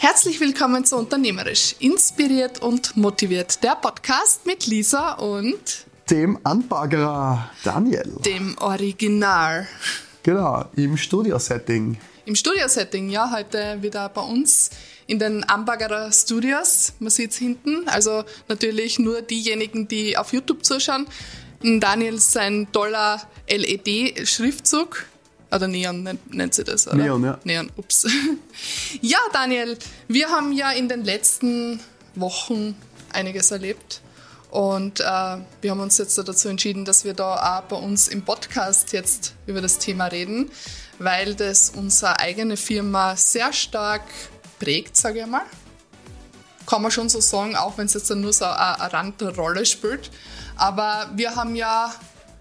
Herzlich willkommen zu Unternehmerisch, inspiriert und motiviert. Der Podcast mit Lisa und dem Anbaggerer Daniel. Dem Original. Genau, im Studio-Setting. Im Studio-Setting, ja, heute wieder bei uns in den Anbaggerer Studios. Man sieht es hinten, also natürlich nur diejenigen, die auf YouTube zuschauen. Daniel sein toller LED-Schriftzug. Oder Neon nennt sie das, oder? Neon, ja. Neon, ups. Ja, Daniel, wir haben ja in den letzten Wochen einiges erlebt. Und wir haben uns jetzt dazu entschieden, dass wir da auch bei uns im Podcast jetzt über das Thema reden, weil das unsere eigene Firma sehr stark prägt, sage ich mal. Kann man schon so sagen, auch wenn es jetzt nur so eine Randrolle spielt. Aber wir haben ja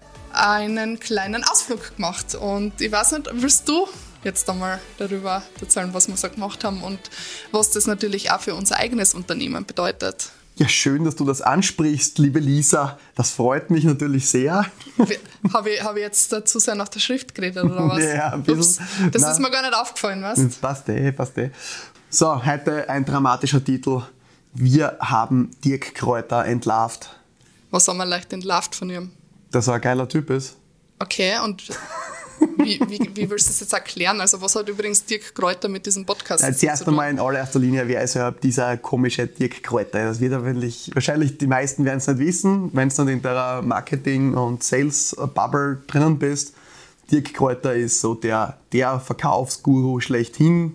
einen kleinen Ausflug gemacht und ich weiß nicht, willst du jetzt einmal darüber erzählen, was wir so gemacht haben und was das natürlich auch für unser eigenes Unternehmen bedeutet? Ja, schön, dass du das ansprichst, liebe Lisa. Das freut mich natürlich sehr. Habe ich jetzt dazu sehr nach der Schrift geredet oder was? Ja, ein bisschen. Ups, das ist mir gar nicht aufgefallen, weißt du? Passt eh. So, heute ein dramatischer Titel. Wir haben Dirk Kräuter entlarvt. Was haben wir leicht entlarvt von ihm? Dass er ein geiler Typ ist. Okay, und wie willst du das jetzt erklären? Also was hat übrigens Dirk Kräuter mit diesem Podcast zu tun? Zuerst einmal in allererster Linie, wer ist überhaupt dieser komische Dirk Kräuter? Das wird wahrscheinlich die meisten werden es nicht wissen, wenn du nicht in der Marketing- und Sales-Bubble drinnen bist. Dirk Kräuter ist so der Verkaufsguru schlechthin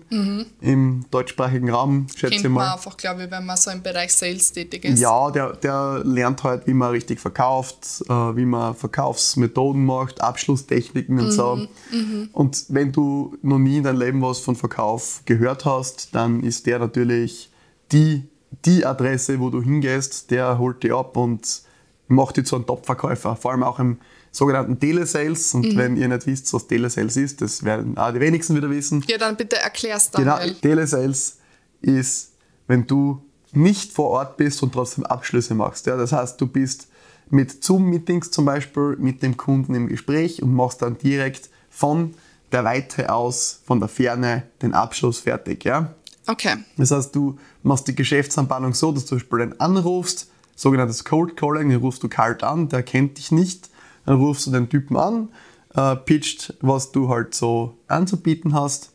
im deutschsprachigen Raum, schätze ich mal. Kennt man einfach, glaube ich, wenn man so im Bereich Sales tätig ist. Ja, der lernt halt, wie man richtig verkauft, wie man Verkaufsmethoden macht, Abschlusstechniken und so. Und wenn du noch nie in deinem Leben was von Verkauf gehört hast, dann ist der natürlich die Adresse, wo du hingehst, der holt dich ab und macht dich zu einem Top-Verkäufer, vor allem auch im sogenannten Telesales. Und wenn ihr nicht wisst, was Telesales ist, das werden auch die wenigsten wieder wissen. Ja, dann bitte erklär's dann. Genau, Telesales ist, wenn du nicht vor Ort bist und trotzdem Abschlüsse machst. Ja? Das heißt, du bist mit Zoom-Meetings zum Beispiel mit dem Kunden im Gespräch und machst dann direkt von der Weite aus, von der Ferne, den Abschluss fertig. Ja? Okay. Das heißt, du machst die Geschäftsanbahnung so, dass du zum Beispiel den anrufst, sogenanntes Cold Calling, den rufst du kalt an, der kennt dich nicht. Dann rufst du den Typen an, pitcht, was du halt so anzubieten hast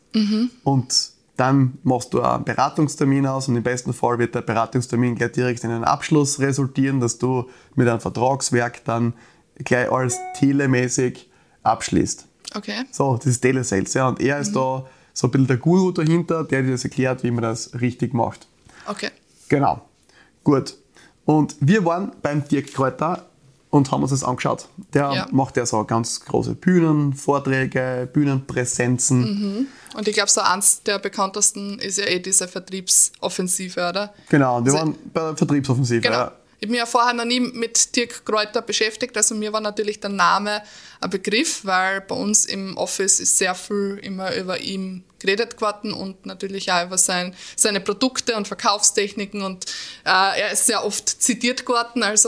und dann machst du einen Beratungstermin aus und im besten Fall wird der Beratungstermin gleich direkt in einen Abschluss resultieren, dass du mit einem Vertragswerk dann gleich alles telemäßig abschließt. Okay. So, das ist Telesales, ja, und er ist da so ein bisschen der Guru dahinter, der dir das erklärt, wie man das richtig macht. Okay. Genau, gut. Und wir waren beim Dirk Kräuter und haben uns das angeschaut. Der macht ja so ganz große Bühnen, Vorträge, Bühnenpräsenzen. Und ich glaube, so eins der bekanntesten ist ja diese Vertriebsoffensive, oder? Genau, und wir waren bei der Vertriebsoffensive. Genau. Ja. Ich habe mich ja vorher noch nie mit Dirk Kräuter beschäftigt, also mir war natürlich der Name ein Begriff, weil bei uns im Office ist sehr viel immer über ihn geredet worden und natürlich auch über seine Produkte und Verkaufstechniken und er ist sehr oft zitiert worden, also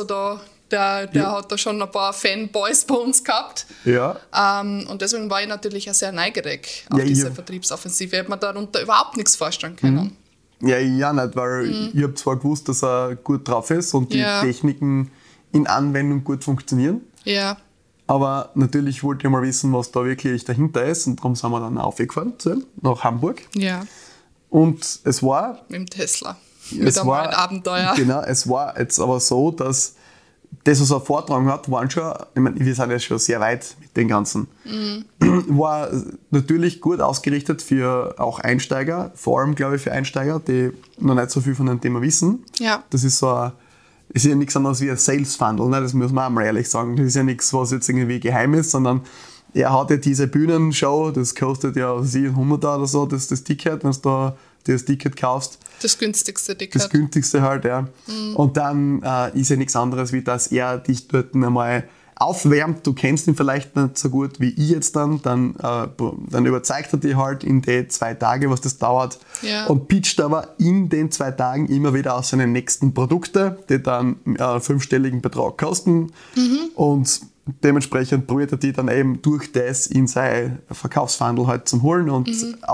der hat da schon ein paar Fanboys bei uns gehabt. Ja. Und deswegen war ich natürlich auch sehr neugierig auf diese Vertriebsoffensive. Ich hätte mir darunter überhaupt nichts vorstellen können. Ja, ich auch nicht, weil ich habe zwar gewusst, dass er gut drauf ist und die Techniken in Anwendung gut funktionieren. Ja. Aber natürlich wollte ich mal wissen, was da wirklich dahinter ist und darum sind wir dann aufgefahren nach Hamburg. Ja. Und es war... Mit dem Tesla. Mit einmal ein Abenteuer. Genau, es war jetzt aber so, dass das, was er vortragen hat, waren schon, ich meine, wir sind ja schon sehr weit mit den Ganzen, war natürlich gut ausgerichtet für auch Einsteiger, vor allem, glaube ich, für Einsteiger, die noch nicht so viel von dem Thema wissen. Ja. Das ist ja nichts anderes wie ein Sales Funnel, ne? Das muss man auch mal ehrlich sagen. Das ist ja nichts, was jetzt irgendwie geheim ist, sondern er hat ja diese Bühnenshow, das kostet ja 100 oder so, das Ticket, wenn du da das Ticket kaufst. Das günstigste Ticket. Das günstigste halt, ja. Und dann ist ja nichts anderes, wie dass er dich dort einmal aufwärmt. Du kennst ihn vielleicht nicht so gut wie ich jetzt dann überzeugt er dich halt in den 2 Tagen, was das dauert. Ja. Und pitcht aber in den 2 Tagen immer wieder aus seinen nächsten Produkte, die dann einen 5-stelligen Betrag kosten. Und dementsprechend probiert er die dann eben durch das in sein Verkaufsfunnel halt zum Holen und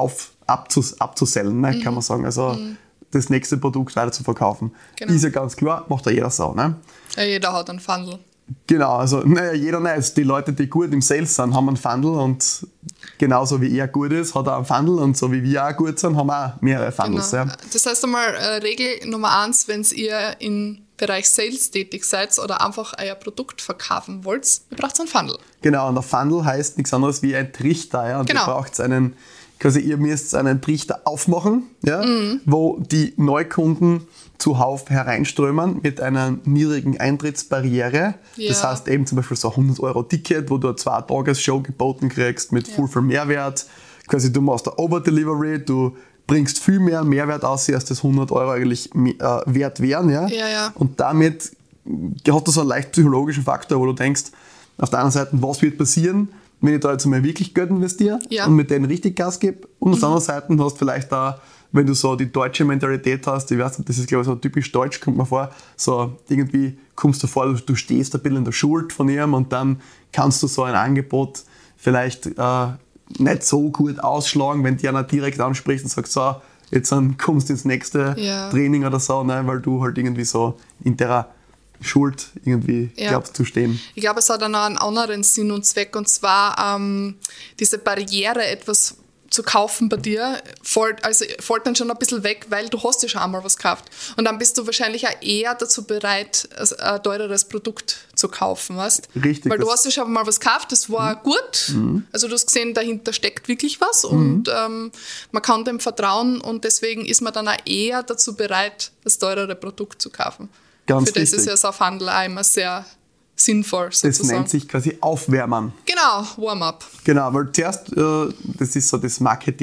abzusellen, ne, kann man sagen. Also das nächste Produkt weiter zu verkaufen. Genau. Ist ja ganz klar, macht ja jeder so. Ne? Ja, jeder hat einen Funnel. Genau, also jeder nicht. Die Leute, die gut im Sales sind, haben einen Funnel und genauso wie er gut ist, hat er einen Funnel und so wie wir auch gut sind, haben wir auch mehrere Funnels. Genau. Ja. Das heißt einmal, Regel Nummer 1, wenn ihr im Bereich Sales tätig seid oder einfach euer Produkt verkaufen wollt, ihr braucht einen Funnel. Genau, und der Funnel heißt nichts anderes wie ein Trichter. Ja? Und genau. Ihr braucht ihr müsst einen Trichter aufmachen, ja? Wo die Neukunden zuhauf hereinströmen mit einer niedrigen Eintrittsbarriere. Ja. Das heißt eben zum Beispiel so 100 € Ticket, wo du eine 2-Tages-Show geboten kriegst mit viel Mehrwert. Quasi du machst eine Over-Delivery, du bringst viel mehr Mehrwert aus, als das 100 € eigentlich wert wären. Ja? Ja. Und damit hast du so einen leicht psychologischen Faktor, wo du denkst, auf der einen Seite, was wird passieren, wenn ich da jetzt mal wirklich Geld investiere und mit denen richtig Gas gebe. Und auf der anderen Seite hast du vielleicht da, wenn du so die deutsche Mentalität hast, ich weiß nicht, das ist glaube ich so typisch deutsch, kommt mir vor, so irgendwie kommst du vor, du stehst ein bisschen in der Schuld von ihm und dann kannst du so ein Angebot vielleicht nicht so gut ausschlagen, wenn die einer direkt anspricht und sagt, so, jetzt kommst du ins nächste Training oder so, ne, weil du halt irgendwie so in der Schuld irgendwie glaubst zu stehen. Ich glaube, es hat auch noch einen anderen Sinn und Zweck, und zwar diese Barriere, etwas zu kaufen bei dir, fällt dann schon ein bisschen weg, weil du hast ja schon einmal was gekauft. Und dann bist du wahrscheinlich auch eher dazu bereit, ein teureres Produkt zu kaufen, weißt? Richtig. Weil du hast ja schon mal was gekauft, das war gut. Also du hast gesehen, dahinter steckt wirklich was und man kann dem vertrauen und deswegen ist man dann auch eher dazu bereit, das teurere Produkt zu kaufen. Ganz Für das richtig. ist ja so ein Handel auch immer sehr sinnvoll, sozusagen. Das nennt sich quasi Aufwärmen. Genau, Warm-up. Genau, weil zuerst, das ist so das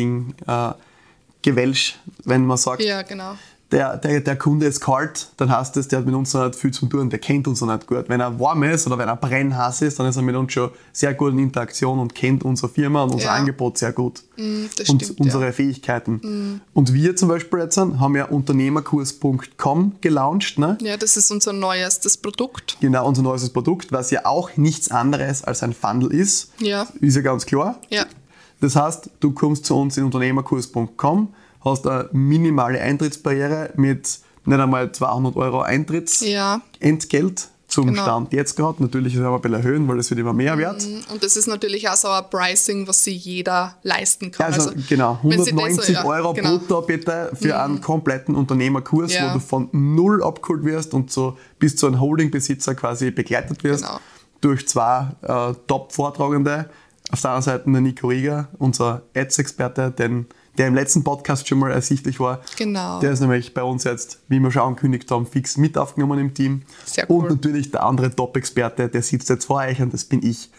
Marketing-Gewälsch, wenn man sagt, Ja, genau. der Kunde ist kalt, dann heißt das, der hat mit uns noch nicht viel zu tun, der kennt uns noch nicht gut. Wenn er warm ist oder wenn er brennhaß ist, dann ist er mit uns schon sehr gut in Interaktion und kennt unsere Firma und unser Angebot sehr gut. Das und stimmt, unsere Fähigkeiten. Und wir zum Beispiel jetzt haben ja Unternehmerkurs.com gelauncht. Ne? Ja, das ist unser neuestes Produkt. Genau, unser neuestes Produkt, was ja auch nichts anderes als ein Funnel ist. Ja. Ist ja ganz klar. Ja. Das heißt, du kommst zu uns in Unternehmerkurs.com, hast eine minimale Eintrittsbarriere mit nicht einmal 200 € Eintrittsentgelt zum Stand jetzt gerade. Natürlich ist es aber ein bisschen erhöhen, weil es wird immer mehr wert. Und das ist natürlich auch so ein Pricing, was sich jeder leisten kann. Also genau, wenn sie 190 das € brutto bitte für einen kompletten Unternehmerkurs, wo du von null abgeholt wirst und so bis zu einem Holdingbesitzer quasi begleitet wirst durch zwei Top-Vortragende. Auf der anderen Seite der Nico Rieger, unser Ads-Experte, der im letzten Podcast schon mal ersichtlich war. Genau. Der ist nämlich bei uns jetzt, wie wir schon angekündigt haben, fix mit aufgenommen im Team. Sehr cool. Und natürlich der andere Top-Experte, der sitzt jetzt vor euch und das bin ich.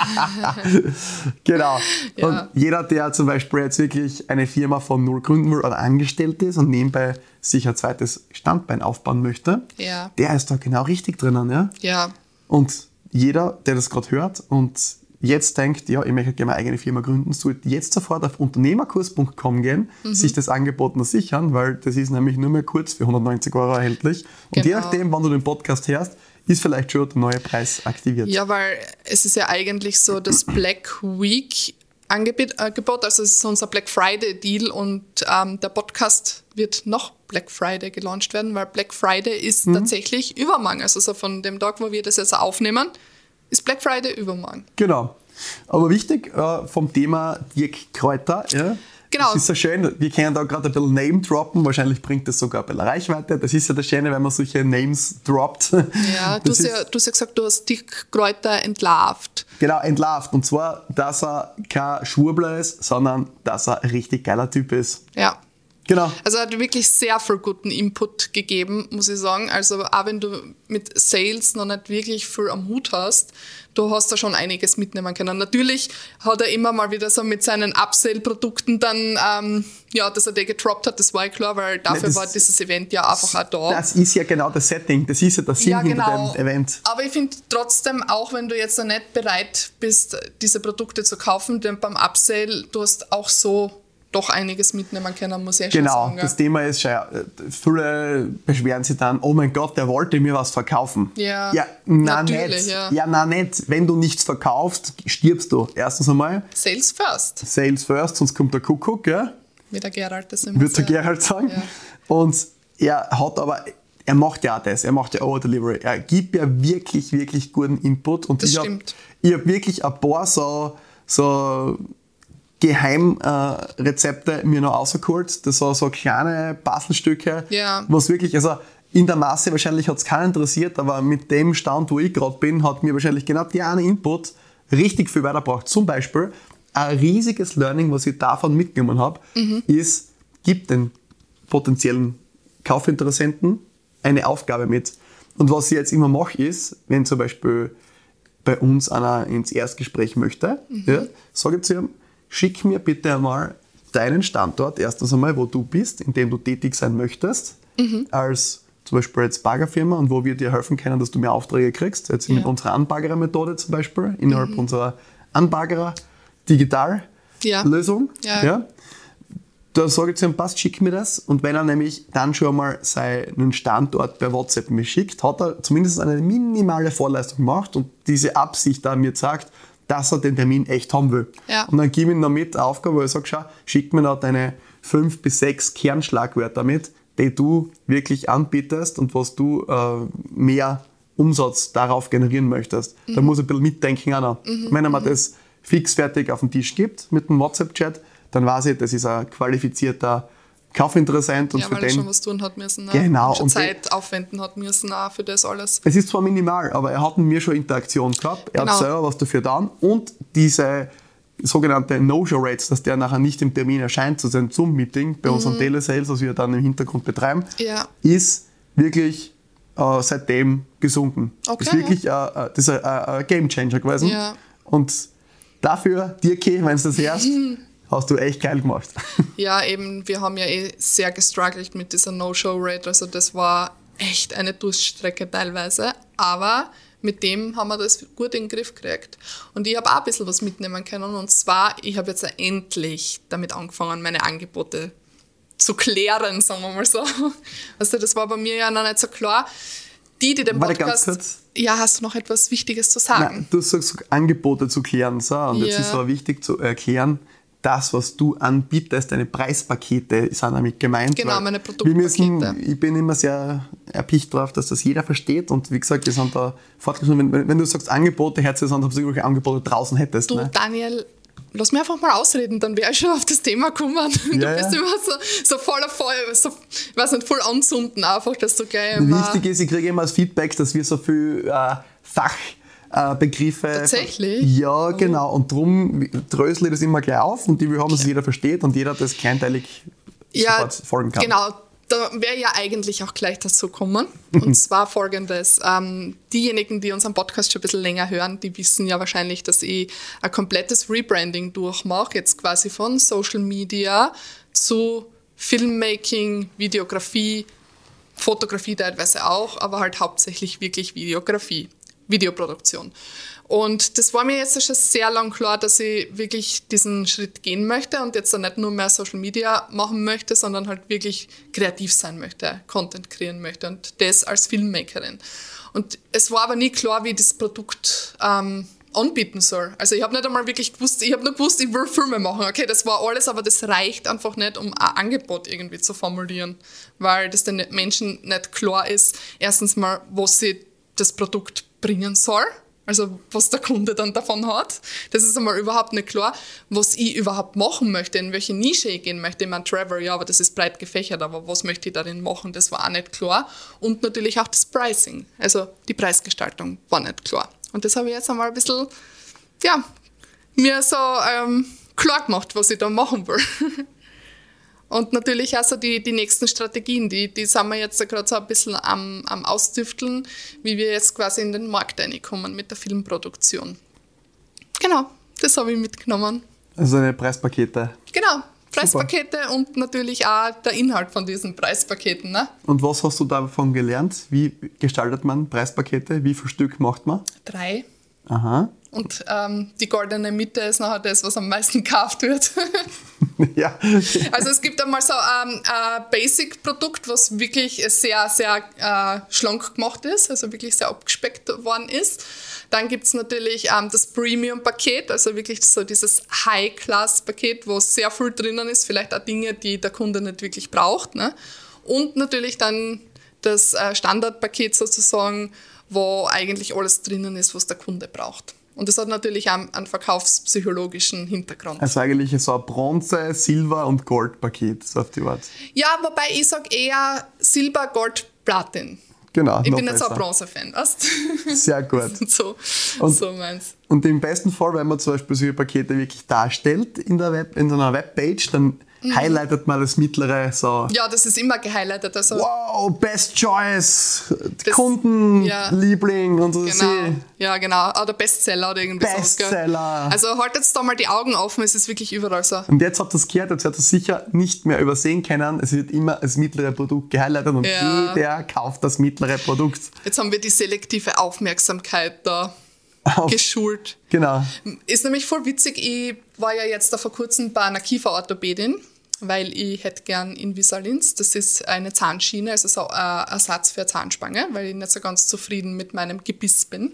Genau. Ja. Und jeder, der zum Beispiel jetzt wirklich eine Firma von null gründen will oder angestellt ist und nebenbei sich ein zweites Standbein aufbauen möchte, der ist da genau richtig drinnen. Ja? Ja. Und jeder, der das gerade hört und jetzt denkt, ja, ich möchte gerne meine eigene Firma gründen, sollte jetzt sofort auf unternehmerkurs.com gehen, sich das Angebot noch sichern, weil das ist nämlich nur mehr kurz für 190 € erhältlich. Und je nachdem, wann du den Podcast hörst, ist vielleicht schon der neue Preis aktiviert. Ja, weil es ist ja eigentlich so das Black Week Angebot, also es ist unser Black Friday Deal und der Podcast wird noch Black Friday gelauncht werden, weil Black Friday ist tatsächlich übermorgen, also so von dem Tag, wo wir das jetzt aufnehmen, ist Black Friday übermorgen. Genau. Aber wichtig vom Thema Dirk Kräuter, ja, genau. Das ist so schön, wir können da gerade ein bisschen Name droppen, wahrscheinlich bringt das sogar ein bisschen Reichweite. Das ist ja das Schöne, wenn man solche Names droppt. Ja, du hast ja gesagt, du hast Dirk Kräuter entlarvt. Genau, entlarvt. Und zwar, dass er kein Schwurbler ist, sondern dass er ein richtig geiler Typ ist. Ja. Genau. Also er hat wirklich sehr viel guten Input gegeben, muss ich sagen. Also auch wenn du mit Sales noch nicht wirklich viel am Hut hast, du hast da schon einiges mitnehmen können. Natürlich hat er immer mal wieder so mit seinen Upsell-Produkten dann, dass er die gedroppt hat, das war ja klar, weil dafür war dieses Event ja einfach auch da. Das ist ja genau das Setting, das ist ja der Sinn hinter dem Event. Aber ich finde trotzdem, auch wenn du jetzt nicht bereit bist, diese Produkte zu kaufen, denn beim Upsell, du hast auch so doch einiges mitnehmen können, muss ich schon Genau, sagen. das Thema ist schon, viele beschweren sich dann, oh mein Gott, der wollte mir was verkaufen. Ja, nein, natürlich, nicht. ja. Ja, nein, nicht. Wenn du nichts verkaufst, stirbst du. Erstens einmal. Sales first, Sales first, sonst kommt der Kuckuck, ja? wie der Gerald das immer Würde der sagt. Gerald sagen. Ja. Und er macht ja auch das, er macht ja Over-Delivery. Er gibt ja wirklich, wirklich guten Input. Und Das ich stimmt. Ich habe wirklich ein paar so Geheimrezepte mir noch rausgeholt. Das sind so kleine Bastelstücke, Ja. was wirklich, also in der Masse wahrscheinlich hat es keinen interessiert, aber mit dem Stand, wo ich gerade bin, hat mir wahrscheinlich genau der eine Input richtig viel weitergebracht. Zum Beispiel ein riesiges Learning, was ich davon mitgenommen habe, ist, gib den potenziellen Kaufinteressenten eine Aufgabe mit. Und was ich jetzt immer mache, ist, wenn zum Beispiel bei uns einer ins Erstgespräch möchte, ja, sage ich zu ihm, schick mir bitte einmal deinen Standort, erstens einmal, wo du bist, in dem du tätig sein möchtest, als zum Beispiel jetzt Baggerfirma und wo wir dir helfen können, dass du mehr Aufträge kriegst. Jetzt mit unserer Anbaggerer-Methode zum Beispiel, innerhalb unserer Anbaggerer-Digital-Lösung. Ja. Da sage ich zu ihm, passt, schick mir das. Und wenn er nämlich dann schon mal seinen Standort per WhatsApp mir schickt, hat er zumindest eine minimale Vorleistung gemacht und diese Absicht da mir sagt, dass er den Termin echt haben will. Ja. Und dann gebe ich ihm noch mit eine Aufgabe, wo ich sage, schau, schick mir noch deine 5 bis 6 Kernschlagwörter mit, die du wirklich anbietest und was du mehr Umsatz darauf generieren möchtest. Da muss ich ein bisschen mitdenken auch noch. Wenn er mir das fix fertig auf den Tisch gibt mit dem WhatsApp-Chat, dann weiß ich, das ist ein qualifizierter Kaufinteressent. Und Ja, für weil er den schon was tun hat müssen. Ne? Genau. Und schon Und Zeit aufwenden hat müssen auch für das alles. es ist zwar minimal, aber er hat mit mir schon Interaktion gehabt. Er Genau. hat selber was dafür getan. Und diese sogenannte No-Show-Rates, dass der nachher nicht im Termin erscheint zu seinem Zoom-Meeting bei unserem Telesales, was wir dann im Hintergrund betreiben, Ja. ist wirklich seitdem gesunken. Okay, ist wirklich das ist ein Game-Changer gewesen. Ja. Und dafür, Dirki, wenn du das hörst, hast du echt geil gemacht. Ja, eben, wir haben ja sehr gestruggelt mit dieser No-Show-Rate. Also das war echt eine Durststrecke teilweise. Aber mit dem haben wir das gut in den Griff gekriegt. Und ich habe auch ein bisschen was mitnehmen können. Und zwar, ich habe jetzt endlich damit angefangen, meine Angebote zu klären, sagen wir mal so. Also das war bei mir ja noch nicht so klar. Die den Warte, Podcast... ganz kurz. Ja, hast du noch etwas Wichtiges zu sagen? Nein, du sagst Angebote zu klären. So, und jetzt Ja. ist aber wichtig zu erklären, das, was du anbietest, deine Preispakete sind damit gemeint. Genau, weil meine wir ich bin immer sehr erpicht drauf, dass das jeder versteht. Und wie gesagt, wir sind da fortgeschritten. Wenn du sagst Angebote, hört sich das an, ob du irgendwelche Angebote draußen hättest. Du, Ne? Daniel, lass mich einfach mal ausreden, dann wäre ich schon auf das Thema gekommen. Du Ja, bist ja. immer so voller Feuer, so, ich weiß nicht, voll anzünden einfach, dass du gleich immer... Wichtig ist, ich kriege immer als Feedback, dass wir so viel Fachbegriffe. Tatsächlich? Ja, genau. Und darum drösel ich das immer gleich auf und die will haben, dass es jeder versteht und jeder das kleinteilig sofort folgen kann. Genau. Da wäre ja eigentlich auch gleich dazu kommen. Und zwar folgendes. Diejenigen, die unseren Podcast schon ein bisschen länger hören, die wissen ja wahrscheinlich, dass ich ein komplettes Rebranding durchmache. Jetzt quasi von Social Media zu Filmmaking, Videografie, Fotografie teilweise auch, aber halt hauptsächlich wirklich Videoproduktion. Und das war mir jetzt schon sehr lang klar, dass ich wirklich diesen Schritt gehen möchte und jetzt dann nicht nur mehr Social Media machen möchte, sondern halt wirklich kreativ sein möchte, Content kreieren möchte und das als Filmmakerin. Und es war aber nie klar, wie ich das Produkt anbieten soll. Also ich habe nicht einmal wirklich gewusst, ich habe nur gewusst, ich will Filme machen. Okay, das war alles, aber das reicht einfach nicht, um ein Angebot irgendwie zu formulieren, weil das den Menschen nicht klar ist, erstens mal, was sie das Produkt bringen soll, also was der Kunde dann davon hat. Das ist einmal überhaupt nicht klar, was ich überhaupt machen möchte, in welche Nische ich gehen möchte. Ich meine, Travel, ja, aber das ist breit gefächert, aber was möchte ich darin machen, das war auch nicht klar. Und natürlich auch das Pricing, also die Preisgestaltung war nicht klar. Und das habe ich jetzt einmal ein bisschen, ja, mir so klar gemacht, was ich da machen will. Und natürlich auch so die nächsten Strategien, die sind wir jetzt gerade so ein bisschen am Ausdüfteln, wie wir jetzt quasi in den Markt reinkommen mit der Filmproduktion. Genau, das habe ich mitgenommen. Also eine Preispakete. Genau, Preispakete und natürlich auch der Inhalt von diesen Preispaketen. Ne? Und was hast du davon gelernt? Wie gestaltet man Preispakete? Wie viel Stück macht man? 3. Aha. Und die goldene Mitte ist nachher das, was am meisten gekauft wird. Ja. Also es gibt einmal so ein Basic-Produkt, was wirklich sehr, sehr schlank gemacht ist, also wirklich sehr abgespeckt worden ist. Dann gibt es natürlich das Premium-Paket, also wirklich so dieses High-Class-Paket, wo sehr viel drinnen ist, vielleicht auch Dinge, die der Kunde nicht wirklich braucht. Ne? Und natürlich dann das Standardpaket sozusagen, wo eigentlich alles drinnen ist, was der Kunde braucht. Und das hat natürlich auch einen verkaufspsychologischen Hintergrund. Also eigentlich so ein Bronze-, Silber- und Gold-Paket, so auf die Art. Ja, wobei ich sage eher Silber, Gold, Platin. Genau. Ich bin jetzt so ein Bronze-Fan, weißt du? Sehr gut. so meins. Und im besten Fall, wenn man zum Beispiel solche Pakete wirklich darstellt in so einer Webpage, dann highlightet man das mittlere so. Ja, das ist immer gehighlightet. Also wow, Best Choice, Kundenliebling und so. Genau. Ja, genau. Oder Bestseller oder irgendwie sowas. Bestseller. Also haltet da mal die Augen offen, es ist wirklich überall so. Und jetzt habt ihr es gehört, jetzt werdet ihr sicher nicht mehr übersehen können. Es wird immer das mittlere Produkt gehighlightet und jeder kauft das mittlere Produkt. Jetzt haben wir die selektive Aufmerksamkeit da geschult. Genau. Ist nämlich voll witzig, ich war ja jetzt da vor kurzem bei einer Kieferorthopädin, weil ich hätte gern Invisalins. Das ist eine Zahnschiene, also so ein Ersatz für eine Zahnspange, weil ich nicht so ganz zufrieden mit meinem Gebiss bin.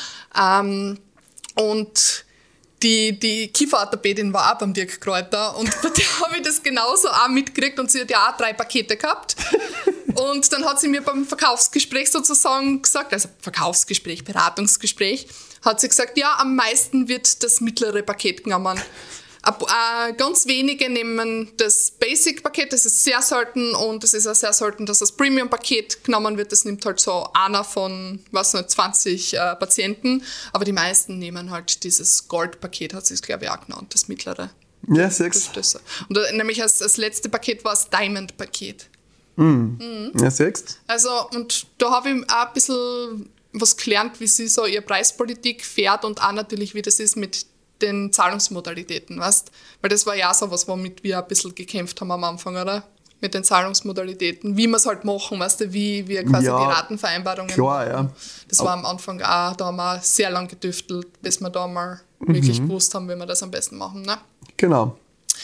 Und die Kieferorthopädin war auch beim Dirk Kräuter und bei der habe ich das genauso auch mitgekriegt und sie hat ja auch 3 Pakete gehabt. Und dann hat sie mir beim Verkaufsgespräch sozusagen gesagt, also Verkaufsgespräch, Beratungsgespräch, hat sie gesagt, ja, am meisten wird das mittlere Paket genommen. Ganz wenige nehmen das Basic-Paket, das ist sehr selten und es ist auch sehr selten, dass das Premium-Paket genommen wird. Das nimmt halt so einer von, 20 Patienten, aber die meisten nehmen halt dieses Gold-Paket, hat sie es glaube ich auch genannt, das mittlere. Ja, 6. Und nämlich das letzte Paket war das Diamond-Paket. Ja, 6. Also, und da habe ich auch ein bisschen was gelernt, wie sie so ihre Preispolitik fährt und auch natürlich, wie das ist mit den Zahlungsmodalitäten, weißt? Weil das war ja so was, womit wir ein bisschen gekämpft haben am Anfang, oder? Mit den Zahlungsmodalitäten, wie wir es halt machen, weißt du, wie wir quasi die Ratenvereinbarungen klar, machen. Ja. Das war am Anfang auch, da haben wir sehr lange gedüftelt, bis wir da mal wirklich gewusst haben, wie wir das am besten machen, ne? Genau.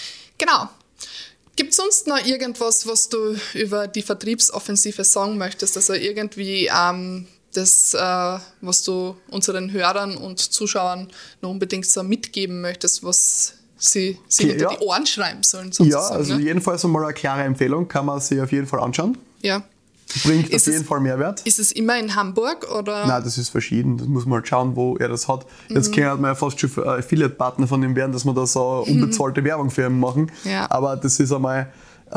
Gibt es sonst noch irgendwas, was du über die Vertriebsoffensive sagen möchtest? Also irgendwie das, was du unseren Hörern und Zuschauern noch unbedingt so mitgeben möchtest, was sie hinter die Ohren schreiben sollen, sozusagen. Ja, also jedenfalls einmal eine klare Empfehlung, kann man sich auf jeden Fall anschauen. Ja. Bringt auf jeden Fall Mehrwert. Ist es immer in Hamburg, oder? Nein, das ist verschieden. Das muss man halt schauen, wo er das hat. Jetzt können wir ja fast schon Affiliate-Partner von ihm werden, dass wir da so unbezahlte Werbung für ihn machen. Ja. Aber das ist einmal,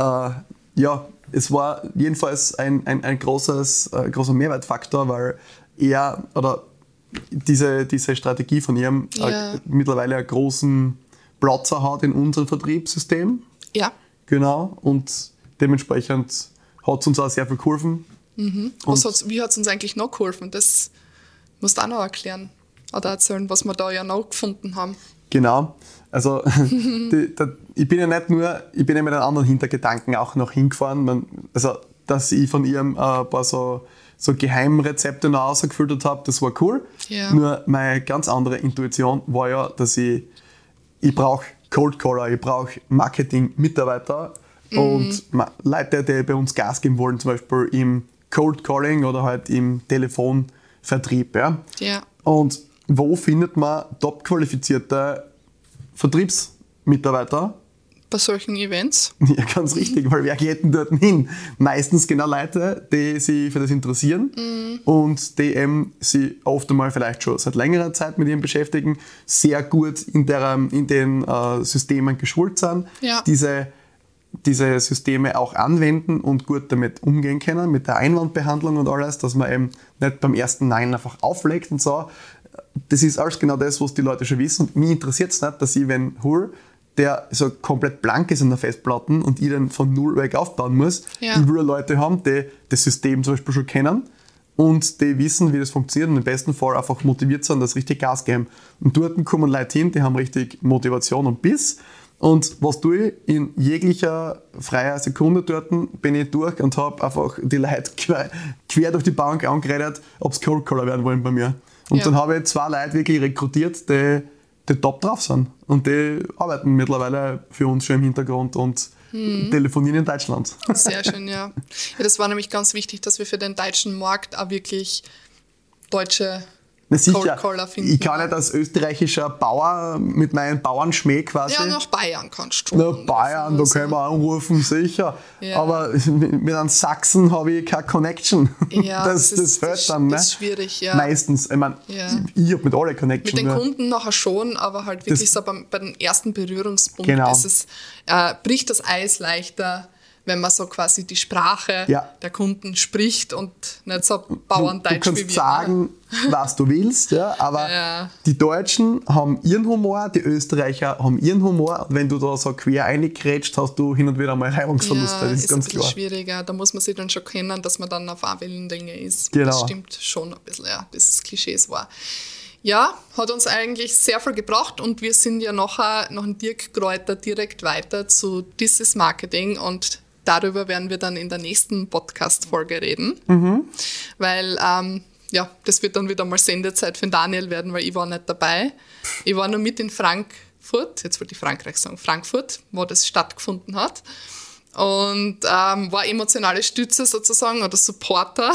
es war jedenfalls ein großer Mehrwertfaktor, weil er oder diese Strategie von ihm mittlerweile einen großen Platzer hat in unserem Vertriebssystem. Ja. Genau. Und dementsprechend hat es uns auch sehr viel geholfen. Wie hat es uns eigentlich noch geholfen? Das musst du auch noch erklären oder erzählen, was wir da ja noch gefunden haben. Genau. Also ich bin ja mit einem anderen Hintergedanken auch noch hingefahren. Also, dass ich von ihm ein paar so Geheimrezepte noch rausgefiltert habe, das war cool. Ja. Nur meine ganz andere Intuition war ja, dass ich brauche Cold Caller, ich brauche Marketing-Mitarbeiter und Leute, die bei uns Gas geben wollen, zum Beispiel im Cold Calling oder halt im Telefonvertrieb. Ja? Ja. Und wo findet man top qualifizierte Vertriebsmitarbeiter? Bei solchen Events? Ja, ganz richtig, weil wer geht denn dort hin? Meistens genau Leute, die sich für das interessieren und die eben sich oft einmal vielleicht schon seit längerer Zeit mit ihm beschäftigen, sehr gut in den Systemen geschult sind, diese Systeme auch anwenden und gut damit umgehen können, mit der Einwandbehandlung und alles, dass man eben nicht beim ersten Nein einfach auflegt und so. Das ist alles genau das, was die Leute schon wissen. Und mich interessiert es nicht, dass ich, wenn der so komplett blank ist in der Festplatte und ich den von null weg aufbauen muss. Ja. Ich will Leute haben, die das System zum Beispiel schon kennen und die wissen, wie das funktioniert und im besten Fall einfach motiviert sind, das richtig Gas geben. Und dort kommen Leute hin, die haben richtig Motivation und Biss. Und was tue ich? In jeglicher freier Sekunde dort bin ich durch und habe einfach die Leute quer durch die Bank angeredet, ob sie Cold Caller werden wollen bei mir. Und dann habe ich 2 Leute wirklich rekrutiert, die top drauf sind. Und die arbeiten mittlerweile für uns schon im Hintergrund und telefonieren in Deutschland. Sehr schön, ja. Das war nämlich ganz wichtig, dass wir für den deutschen Markt auch wirklich deutsche Cold Caller finden. Ich kann nicht als österreichischer Bauer mit meinem Bauernschmäh quasi. Ja, nach Bayern kannst du. Nach Bayern, da können wir anrufen, sicher. Ja. Aber mit einem Sachsen habe ich keine Connection. Ja, das fällt dann. Das ist schwierig, ja. Meistens. Ich meine, ich habe mit alle Connection. Mit den Kunden nachher schon, aber halt wirklich so bei den ersten Berührungspunkten ist es, bricht das Eis leichter, wenn man so quasi die Sprache der Kunden spricht und nicht so Bauerndeutsch wie wir. Du kannst sagen, was du willst, aber die Deutschen haben ihren Humor, die Österreicher haben ihren Humor. Und wenn du da so quer reingrätscht, hast du hin und wieder mal Reibungsverluste. Das ist ganz klar. Ein bisschen schwieriger. Da muss man sich dann schon kennen, dass man dann auf einer Wellenlänge ist. Genau. Das stimmt schon ein bisschen, bis es Klischees war. Ja, hat uns eigentlich sehr viel gebracht und wir sind ja nachher nach dem Dirk Kräuter direkt weiter zu This is Marketing und darüber werden wir dann in der nächsten Podcast-Folge reden, weil das wird dann wieder mal Sendezeit für Daniel werden, weil ich war nicht dabei. Ich war nur mit in Frankfurt, jetzt wollte ich Frankreich sagen, Frankfurt, wo das stattgefunden hat und war emotionale Stütze sozusagen oder Supporter.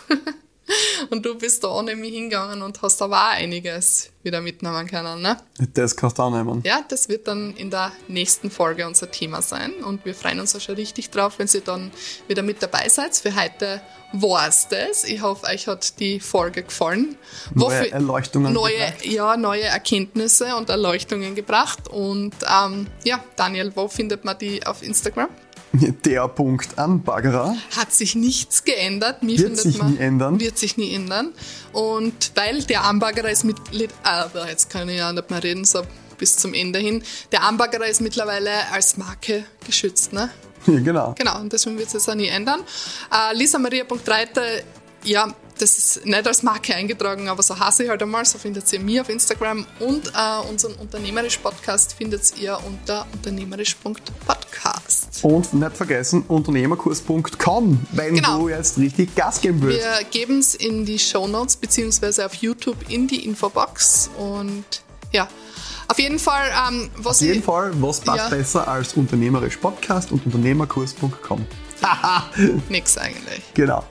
Und du bist da auch nämlich hingegangen und hast aber auch einiges wieder mitnehmen können, ne? Das kannst du auch nehmen. Ja, das wird dann in der nächsten Folge unser Thema sein und wir freuen uns auch schon richtig drauf, wenn ihr dann wieder mit dabei seid. Für heute war es das. Ich hoffe, euch hat die Folge gefallen. Neue Erleuchtungen neue Erkenntnisse und Erleuchtungen gebracht. Und Daniel, wo findet man die auf Instagram? Der Punkt Anbaggerer. Hat sich nichts geändert. Wird sich nie ändern. Und weil der Anbaggerer ist jetzt kann ich ja nicht mehr reden, so bis zum Ende hin. Der Anbaggerer ist mittlerweile als Marke geschützt, ne? Ja, genau. Genau, und deswegen wird es auch nie ändern. Lisa-Maria.reiter, das ist nicht als Marke eingetragen, aber so heiße ich halt einmal. So findet ihr mich auf Instagram und unseren Unternehmerisch-Podcast findet ihr unter unternehmerisch.podcast. Und nicht vergessen, unternehmerkurs.com, wenn du jetzt richtig Gas geben willst. Wir geben es in die Shownotes beziehungsweise auf YouTube in die Infobox und auf jeden Fall, was passt besser als Unternehmerisch-Podcast und unternehmerkurs.com? Nix eigentlich. Genau.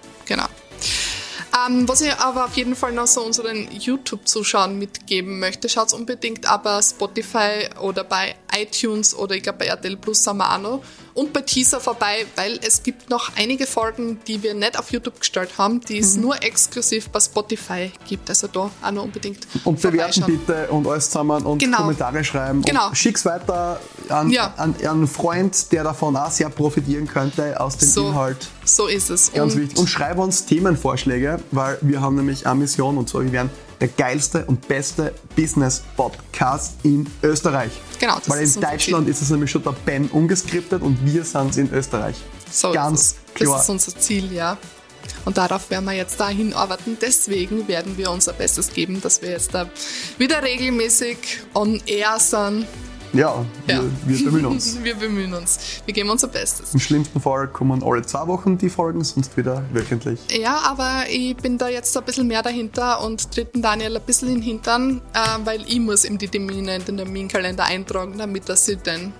Was ich aber auf jeden Fall noch so unseren YouTube-Zuschauern mitgeben möchte, schaut unbedingt aber Spotify oder bei iTunes oder ich glaube bei RTL Plus sind wir auch noch und bei Teaser vorbei, weil es gibt noch einige Folgen, die wir nicht auf YouTube gestellt haben, die es nur exklusiv bei Spotify gibt. Also da auch noch unbedingt und bewerten bitte und alles zusammen und Kommentare schreiben. Genau. Und schick's weiter an einen Freund, der davon auch sehr profitieren könnte aus dem Inhalt. So ist es. Ganz wichtig. Und schreib uns Themenvorschläge, weil wir haben nämlich eine Mission und zwar, wir werden der geilste und beste Business-Podcast in Österreich. Genau. Weil in Deutschland ist es nämlich schon der Ben ungeskriptet und wir sind in Österreich. So ganz klar. Das ist unser Ziel, ja. Und darauf werden wir jetzt dahin arbeiten. Deswegen werden wir unser Bestes geben, dass wir jetzt da wieder regelmäßig on air sind. Ja, wir bemühen uns. Wir bemühen uns. Wir geben unser Bestes. Im schlimmsten Fall kommen alle 2 Wochen die Folgen, sonst wieder wöchentlich. Ja, aber ich bin da jetzt ein bisschen mehr dahinter und tritt Daniel ein bisschen in den Hintern, weil ich muss ihm die Termine in den Terminkalender eintragen, damit er sie dann,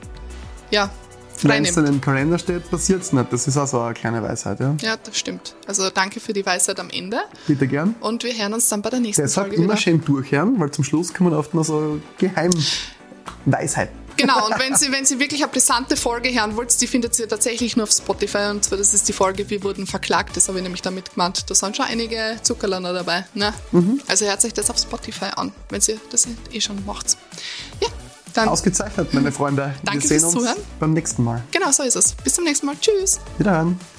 wenn es in den Kalender steht, passiert es nicht. Das ist auch so eine kleine Weisheit, ja? Ja, das stimmt. Also danke für die Weisheit am Ende. Bitte gern. Und wir hören uns dann bei der nächsten Folge wieder. Deshalb immer schön durchhören, weil zum Schluss kommen oft noch so Geheimweisheit. Genau, und wenn Sie wirklich eine brisante Folge hören wollt, die findet ihr tatsächlich nur auf Spotify. Und zwar, das ist die Folge Wir wurden verklagt. Das habe ich nämlich damit gemeint. Da sind schon einige Zuckerlerner dabei. Ne? Also hört euch das auf Spotify an, wenn ihr das schon macht. Ja, dann. Ausgezeichnet, meine Freunde. Danke Wir sehen fürs uns Zuhören. beim nächsten Mal. Genau, so ist es. Bis zum nächsten Mal. Tschüss. Wiederhören.